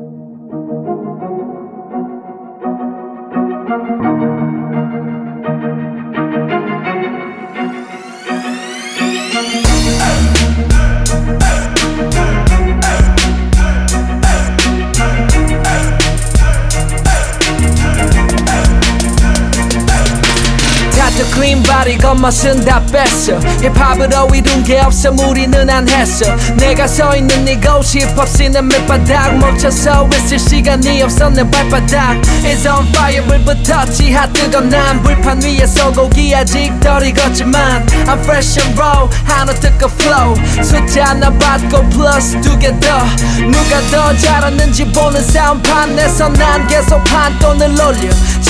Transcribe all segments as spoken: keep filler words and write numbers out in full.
clean body 겉멋은 다 뺐어 힙합으로 이룬 게 없어 무리는 안 했어 내가 서 있는 이곳 힙합씬은 밑바닥 멈춰서 있을 시간이 없어 내 발바닥 It's on fire 불부터 지하 뜨거운 난 불판 위에 소고기 아직 덜 익었지만 I'm fresh and raw 한우 뜨거 flow 숫자 하나 받고 플러스 두 개 더 누가 더 잘하는지 보는 싸움판에서 난 계속 판돈을 올려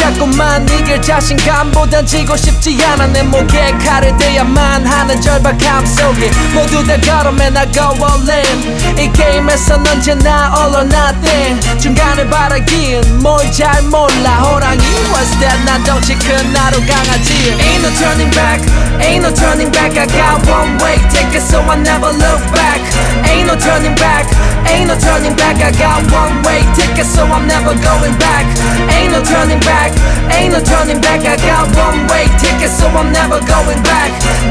자꾸만 이길 자신감보단 지고 싶지 않아 내 목에 칼을 대야만 하는 절박함 속에 모두 다 걸음에 나 go all in 이 게임에선 언제나 all or nothing 중간을 바라긴 뭘 잘 몰라 호랑이 what's that 난 덩치 큰 나로 강아지 Ain't no turning back Ain't no turning back I got one way ticket so I never look back Ain't no turning back Ain't no turning back I got one way ticket so I'm never going back Ain't no turning back Ain't no turning back I got one way ticket so I'm never going back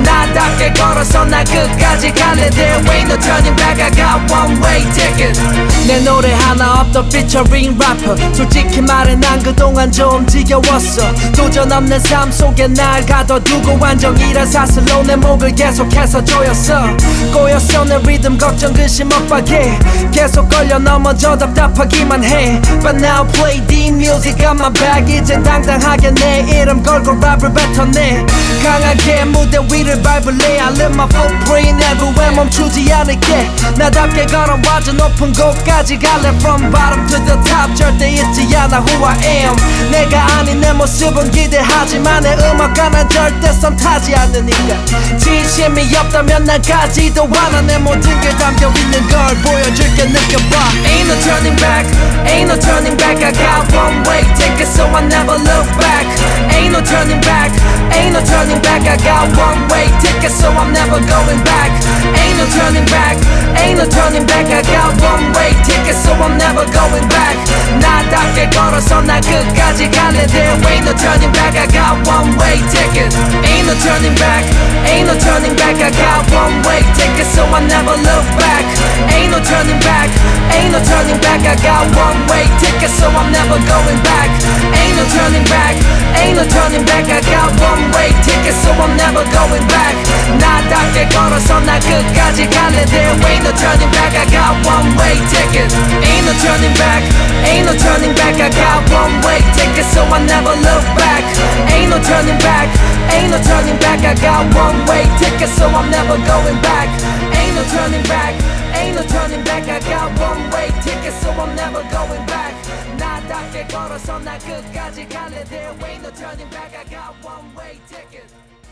나답게 걸어서 나 끝까지 갈래 There ain't no turning back I got one way ticket 내 노래 하나 없던 featuring rapper 솔직히 말해 난 그동안 좀 지겨웠어 도전 없는 삶 속에 날 가둬두고 완전이란 사슬로 내 목을 계속해서 조였어 꼬였어 내 리듬 걱정 근심 엇박에 계속 걸려 넘어져 답답하기만 해 But now play the music on my back 이젠 당당하게 내 이름 걸고 랩을 뱉어내 강하게 무대 위를 밟을래 I leave my footprint everywhere 멈추지 않을게 나답게 걸어와 저 높은 곳까지 갈래 From bottom to the top 절대 잊지 않아 who I am 내가 아닌 내 모습은 기대하지만 내 음악과 난 절대 썸 타지 않으니까 진심이 없다면 난 가지도 않아 내 모든 게 담겨 있는 걸 보여줄게 느껴봐 Ain't no turning back Ain't no turning back I got one way ticket so I never look back Ain't no turning back Ain't no turning back I got one way ticket so I'm never going back Ain't no turning back Ain't no turning back I got one way ticket so I'm never going back 나답게 걸어서 나 끝까지 갈래 There ain't no turning back I got one way ticket Ain't no turning back Ain't no turning back I got one way ticket so I never look back Ain't no turning back Ain't no turning back I got one way ticket so I'm never going back Ain't no turning back Ain't no turning back I got one way ticket so I'm never going back 나답게 걸어서 나 끝까지 갈래 There ain't no turning back I got one way ticket Ain't no turning back Ain't no turning back I got one way ticket so I never look back Ain't no turning back Ain't no turning back I got one way ticket so I'm never going back Ain't no turning back Ain't no turning back I got one way ticket so I'm never going back 나답게 걸어서 나 끝까지 갈래 There ain't no turning back I got one way ticket